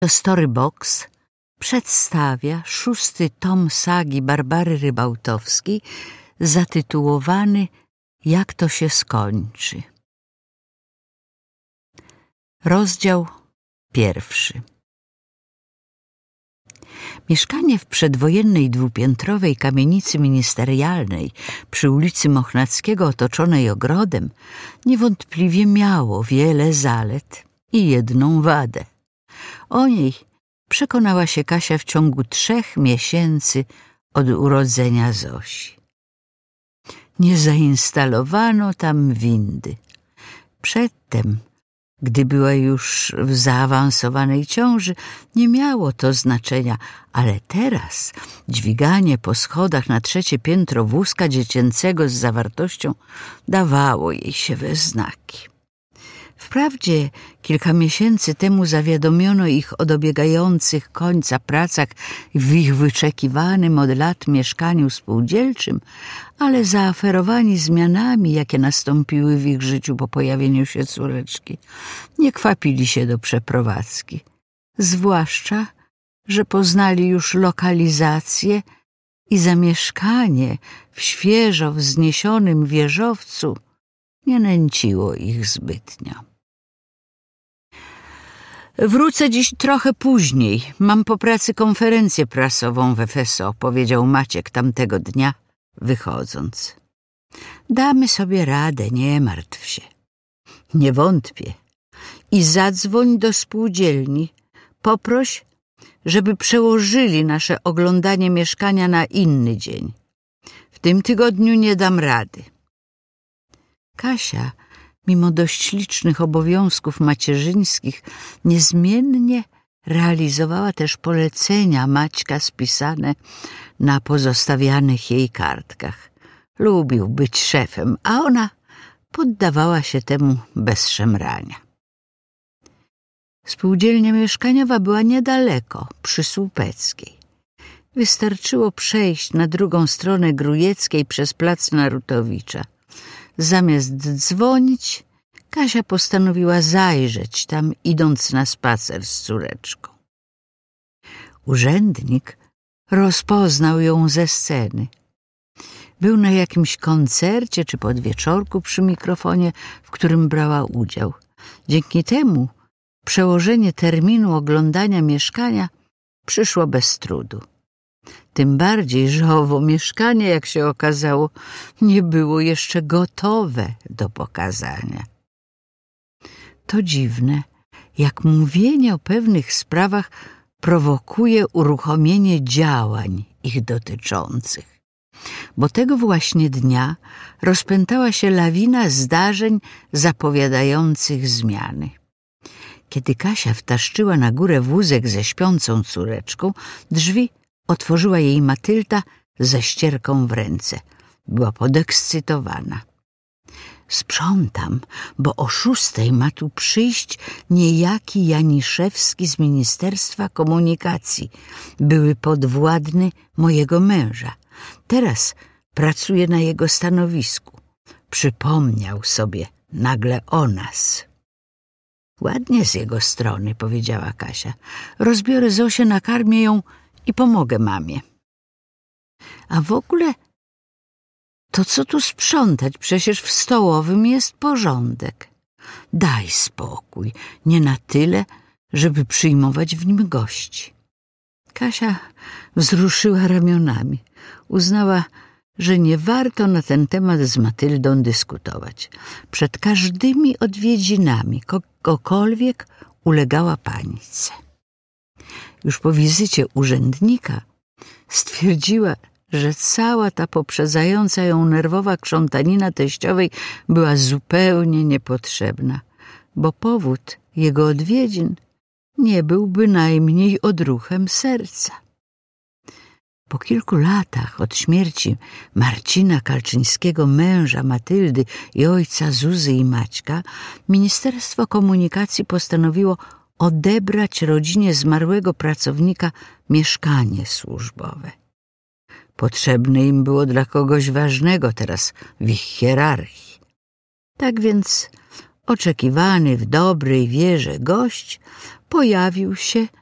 Storybox przedstawia 6. tom sagi Barbary Rybałtowskiej zatytułowany Jak to się skończy. Rozdział 1. Mieszkanie w przedwojennej dwupiętrowej kamienicy ministerialnej przy ulicy Mochnackiego otoczonej ogrodem niewątpliwie miało wiele zalet i jedną wadę. O niej przekonała się Kasia w ciągu 3 miesięcy od urodzenia Zosi. Nie zainstalowano tam windy. Przedtem, gdy była już w zaawansowanej ciąży, nie miało to znaczenia, ale teraz dźwiganie po schodach na 3. piętro wózka dziecięcego z zawartością dawało jej się we znaki. Wprawdzie kilka miesięcy temu zawiadomiono ich o dobiegających końca pracach w ich wyczekiwanym od lat mieszkaniu spółdzielczym, ale zaaferowani zmianami, jakie nastąpiły w ich życiu po pojawieniu się córeczki, nie kwapili się do przeprowadzki. Zwłaszcza, że poznali już lokalizację i zamieszkanie w świeżo wzniesionym wieżowcu nie nęciło ich zbytnio. Wrócę dziś trochę później. Mam po pracy konferencję prasową w FSO, powiedział Maciek tamtego dnia, wychodząc. Damy sobie radę, nie martw się. Nie wątpię. I zadzwoń do spółdzielni. Poproś, żeby przełożyli nasze oglądanie mieszkania na inny dzień. W tym tygodniu nie dam rady. Kasia, mimo dość licznych obowiązków macierzyńskich, niezmiennie realizowała też polecenia Maćka spisane na pozostawianych jej kartkach. Lubił być szefem, a ona poddawała się temu bez szemrania. Spółdzielnia mieszkaniowa była niedaleko, przy Słupeckiej. Wystarczyło przejść na drugą stronę Grujeckiej przez plac Narutowicza. Zamiast dzwonić, Kasia postanowiła zajrzeć tam, idąc na spacer z córeczką. Urzędnik rozpoznał ją ze sceny. Był na jakimś koncercie czy podwieczorku przy mikrofonie, w którym brała udział. Dzięki temu przełożenie terminu oglądania mieszkania przyszło bez trudu. Tym bardziej, że owo mieszkanie, jak się okazało, nie było jeszcze gotowe do pokazania. To dziwne, jak mówienie o pewnych sprawach prowokuje uruchomienie działań ich dotyczących. Bo tego właśnie dnia rozpętała się lawina zdarzeń zapowiadających zmiany. Kiedy Kasia wtaszczyła na górę wózek ze śpiącą córeczką, drzwi otworzyła jej Matylda ze ścierką w ręce. Była podekscytowana. Sprzątam, bo o 6 ma tu przyjść niejaki Janiszewski z Ministerstwa Komunikacji, były podwładny mojego męża. Teraz pracuje na jego stanowisku. Przypomniał sobie nagle o nas. Ładnie z jego strony, powiedziała Kasia. Rozbiorę Zosię, nakarmię ją i pomogę mamie. A w ogóle to co tu sprzątać? Przecież w stołowym jest porządek. Daj spokój, nie na tyle, żeby przyjmować w nim gości. Kasia wzruszyła ramionami. Uznała, że nie warto na ten temat z Matyldą dyskutować. Przed każdymi odwiedzinami kogokolwiek ulegała panice. Już po wizycie urzędnika stwierdziła, że cała ta poprzedzająca ją nerwowa krzątanina teściowej była zupełnie niepotrzebna, bo powód jego odwiedzin nie był bynajmniej odruchem serca. Po kilku latach od śmierci Marcina Kalczyńskiego, męża Matyldy i ojca Zuzy i Maćka, Ministerstwo Komunikacji postanowiło odebrać rodzinie zmarłego pracownika mieszkanie służbowe. Potrzebne im było dla kogoś ważnego teraz w ich hierarchii. Tak więc oczekiwany w dobrej wierze gość pojawił się